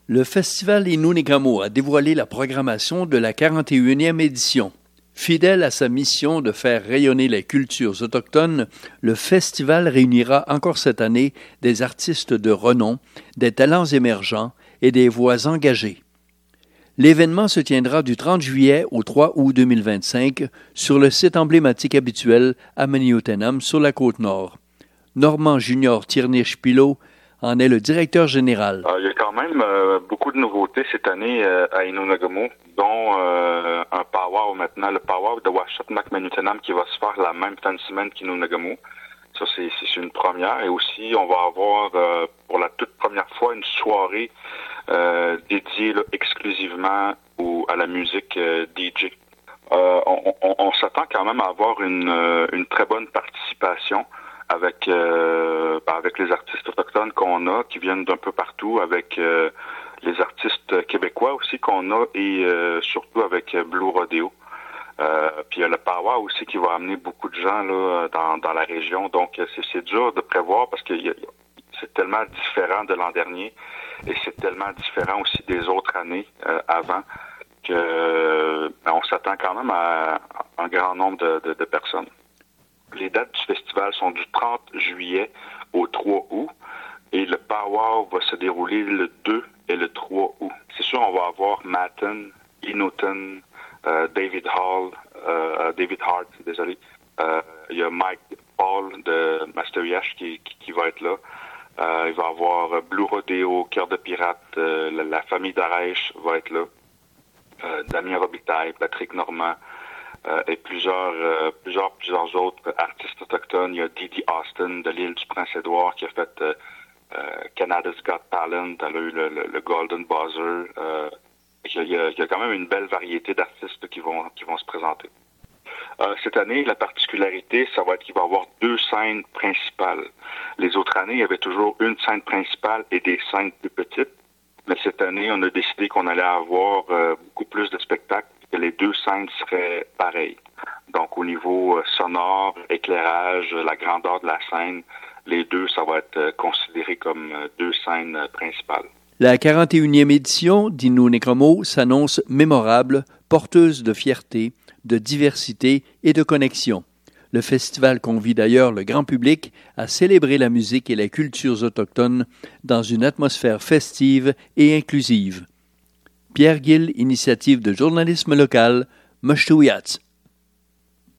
Le Festival Innu-Négramo a dévoilé la programmation de la 41e édition. Fidèle à sa mission de faire rayonner les cultures autochtones, le festival réunira encore cette année des artistes de renom, des talents émergents et des voix engagées. L'événement se tiendra du 30 juillet au 3 août 2025 sur le site emblématique habituel à Manioutenam sur la Côte-Nord. Normand Junior Tiernich-Pilot en est le directeur général. Il y a quand même beaucoup de nouveautés cette année à Innu-Négramo, dont un powwow maintenant, le powwow de Washatmak Manioutenam qui va se faire la même fin de semaine qu'Innu-Négramo. Ça, c'est une première. Et aussi, on va avoir pour la toute première fois une soirée dédiée là, exclusivement à la musique DJ. On s'attend quand même à avoir une très bonne participation avec les artistes autochtones qu'on a, qui viennent d'un peu partout, avec les artistes québécois aussi qu'on a et surtout avec Blue Rodeo. Puis il y a le powwow aussi qui va amener beaucoup de gens là dans la région. Donc c'est dur de prévoir parce que c'est tellement différent de l'an dernier et c'est tellement différent aussi des autres années avant que on s'attend quand même à un grand nombre de personnes. Les dates du festival sont du 30 juillet au 3 août et le powwow va se dérouler le 2 et le 3 août. C'est sûr, on va avoir Matten, Innuton, David Hart, désolé. Il y a Mike Paul de Master Yash qui va être là. Il va y avoir Blue Rodeo, Cœur de Pirate, la famille d'Arèche va être là. Damien Robitaille, Patrick Normand et plusieurs autres artistes autochtones. Il y a Didi Austin de l'île du Prince-Édouard qui a fait Canada's Got Talent, elle a eu le Golden Buzzer. Il y a quand même une belle variété d'artistes qui vont se présenter. Cette année, la particularité, ça va être qu'il va y avoir 2 scènes principales. Les autres années, il y avait toujours une scène principale et des scènes plus petites. Mais cette année, on a décidé qu'on allait avoir beaucoup plus de spectacles et que les 2 scènes seraient pareilles. Donc, au niveau sonore, éclairage, la grandeur de la scène, les deux, ça va être considéré comme 2 scènes principales. La 41e édition d'Innu-Négramo s'annonce mémorable, porteuse de fierté, de diversité et de connexion. Le festival convie d'ailleurs le grand public à célébrer la musique et les cultures autochtones dans une atmosphère festive et inclusive. Pierre Gill, initiative de journalisme local, Mochtouiats.